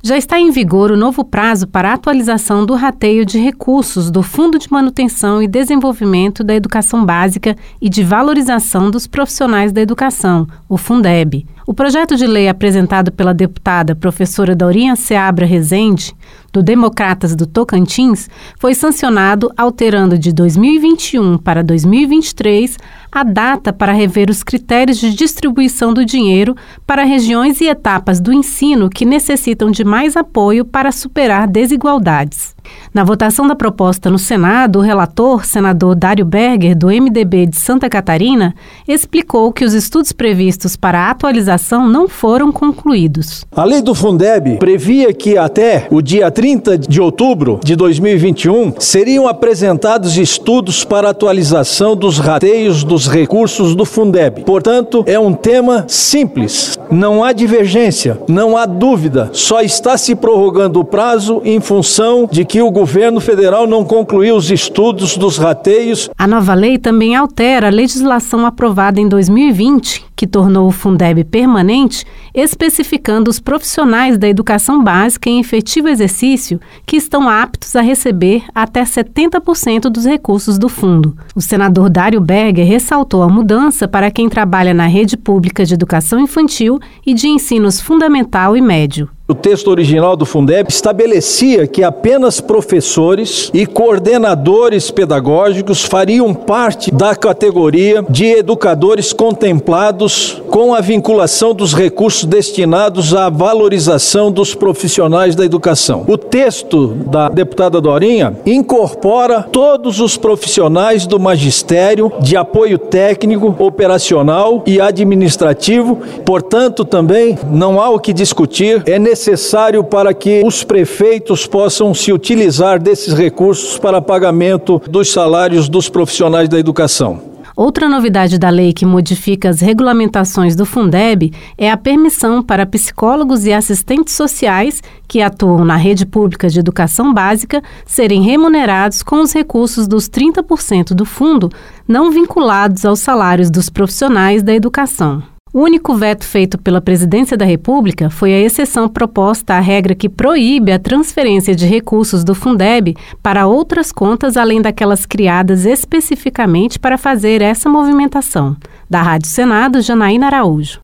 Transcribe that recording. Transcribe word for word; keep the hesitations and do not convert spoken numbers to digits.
Já está em vigor o novo prazo para a atualização do rateio de recursos do Fundo de Manutenção e Desenvolvimento da Educação Básica e de Valorização dos Profissionais da Educação, o Fundeb. O projeto de lei apresentado pela deputada professora Daurinha Seabra Rezende, do Democratas do Tocantins, foi sancionado alterando de dois mil e vinte e um para dois mil e vinte e três a data para rever os critérios de distribuição do dinheiro para regiões e etapas do ensino que necessitam de mais apoio para superar desigualdades. Na votação da proposta no Senado, o relator, senador Dário Berger, do M D B de Santa Catarina, explicou que os estudos previstos para a atualização não foram concluídos. A lei do Fundeb previa que até o dia trinta de outubro de dois mil e vinte e um seriam apresentados estudos para atualização dos rateios dos recursos do Fundeb. Portanto, é um tema simples, não há divergência, não há dúvida, só está se prorrogando o prazo em função de que o governo federal não concluiu os estudos dos rateios. A nova lei também altera a legislação aprovada em dois mil e vinte, que tornou o Fundeb permanente, especificando os profissionais da educação básica em efetivo exercício que estão aptos a receber até setenta por cento dos recursos do fundo. O senador Dário Berger ressaltou a mudança para quem trabalha na rede pública de educação infantil e de ensinos fundamental e médio. O texto original do Fundeb estabelecia que apenas professores e coordenadores pedagógicos fariam parte da categoria de educadores contemplados com a vinculação dos recursos destinados à valorização dos profissionais da educação. O texto da deputada Daurinha incorpora todos os profissionais do magistério de apoio técnico, operacional e administrativo. Portanto, também não há o que discutir, é necessário necessário para que os prefeitos possam se utilizar desses recursos para pagamento dos salários dos profissionais da educação. Outra novidade da lei que modifica as regulamentações do Fundeb é a permissão para psicólogos e assistentes sociais que atuam na rede pública de educação básica serem remunerados com os recursos dos trinta por cento do fundo não vinculados aos salários dos profissionais da educação. O único veto feito pela Presidência da República foi a exceção proposta à regra que proíbe a transferência de recursos do Fundeb para outras contas além daquelas criadas especificamente para fazer essa movimentação. Da Rádio Senado, Janaína Araújo.